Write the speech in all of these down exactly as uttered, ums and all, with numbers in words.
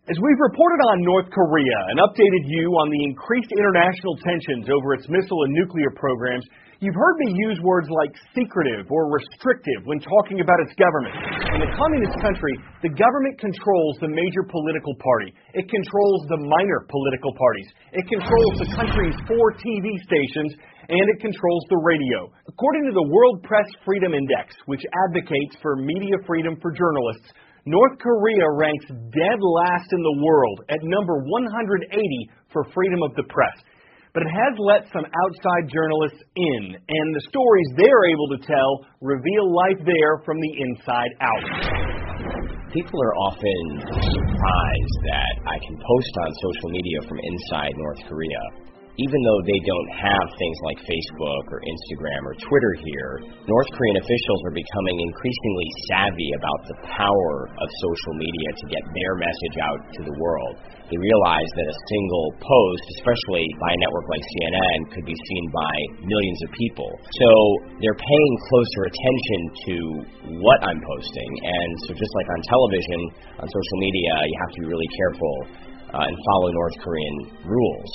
As we've reported on North Korea and updated you on the increased international tensions over its missile and nuclear programs, you've heard me use words like secretive or restrictive when talking about its government. In the communist country, the government controls the major political party. It controls the minor political parties. It controls the country's four T V stations, and it controls the radio. According to the World Press Freedom Index, which advocates for media freedom for journalists, North Korea ranks dead last in the world at number one hundred eighty for freedom of the press. But it has let some outside journalists in, and the stories they're able to tell reveal life there from the inside out. People are often surprised that I can post on social media from inside North Korea. Even though they don't have things like Facebook or Instagram or Twitter here, North Korean officials are becoming increasingly savvy about the power of social media to get their message out to the world. They realize that a single post, especially by a network like C N N, could be seen by millions of people. So they're paying closer attention to what I'm posting. And so just like on television, on social media, you have to be really careful uh, and follow North Korean rules.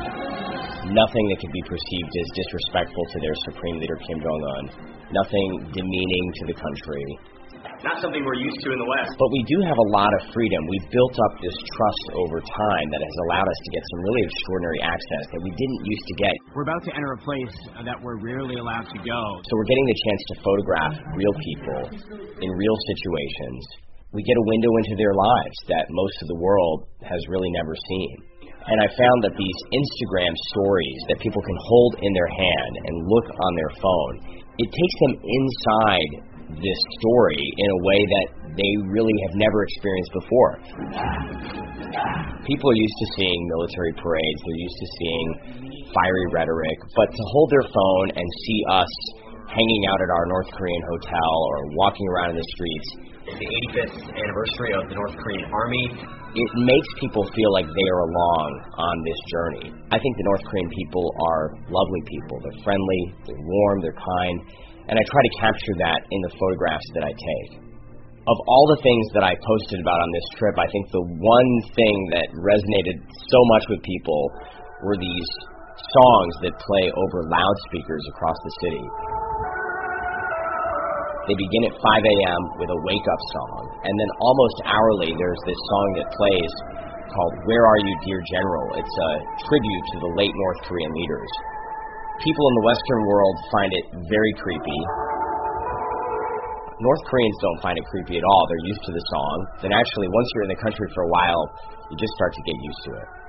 Nothing that could be perceived as disrespectful to their supreme leader, Kim Jong-un. Nothing demeaning to the country. Not something we're used to in the West. But we do have a lot of freedom. We've built up this trust over time that has allowed us to get some really extraordinary access that we didn't used to get. We're about to enter a place that we're rarely allowed to go. So we're getting the chance to photograph real people in real situations. We get a window into their lives that most of the world has really never seen. And I found that these Instagram stories that people can hold in their hand and look on their phone, it takes them inside this story in a way that they really have never experienced before. People are used to seeing military parades, they're used to seeing fiery rhetoric, but to hold their phone and see us hanging out at our North Korean hotel or walking around in the streets. The eighty-fifth anniversary of the North Korean Army. It makes people feel like they are along on this journey. I think the North Korean people are lovely people. They're friendly, they're warm, they're kind, and I try to capture that in the photographs that I take. Of all the things that I posted about on this trip, I think the one thing that resonated so much with people were these songs that play over loudspeakers across the city. They begin at five a.m. with a wake-up song, and then almost hourly there's this song that plays called Where Are You, Dear General? It's a tribute to the late North Korean leaders. People in the Western world find it very creepy. North Koreans don't find it creepy at all. They're used to the song. Then actually, once you're in the country for a while, you just start to get used to it.